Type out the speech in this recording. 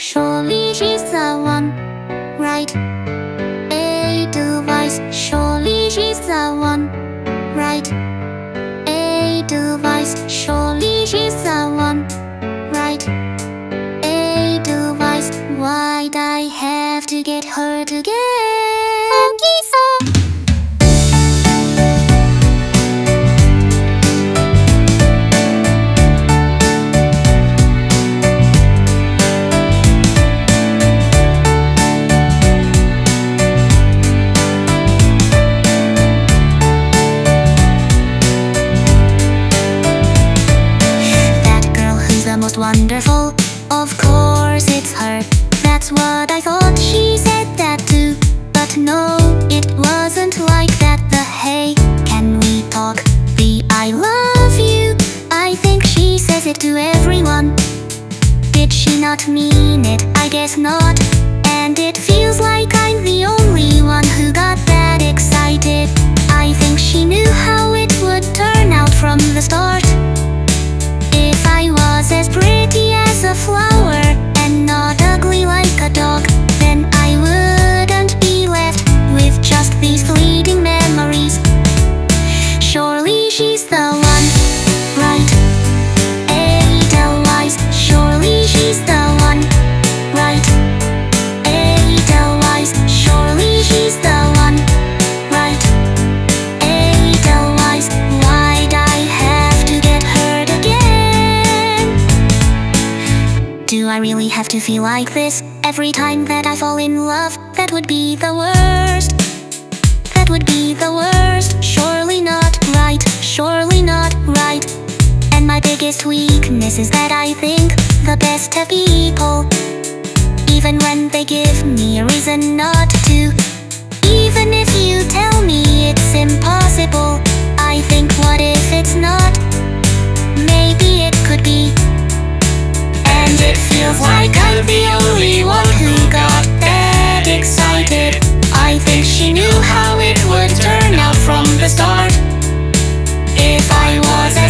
surely she's the one, right? Edelweiss, surely she's the one, right? Edelweiss, surely she's the one, right? Edelweiss, why'd I have to get hurt again? Okay, so most wonderful, of course it's her. That's what I thought, she said that too. But no, it wasn't like that. The hey, can we talk, the I love you, I think she says it to everyone. Did she not mean it? I guess not. And it feels like I'm the only one who got that excited. I think she knew how it would turn out from the start. If I was as pretty as a flower and not ugly like a dog, then I wouldn't be left with just these fleeting memories. Surely she's the one, right? Edelweiss, surely she's the one, right? Edelweiss, surely she's the one, right? Edelweiss, why'd I have to get hurt again? Do I really have to feel like this every time that I fall in love? That would be the worst. That would be the worst. Surely not right, surely not right. And my biggest weakness is that I think the best of people, even when they give me a reason not to. Even if you tell me it's impossible, I think, what if it's not? Maybe it could be. And it feels like I'm the only one who got that excited. I think she knew how it would turn out from the start. If I was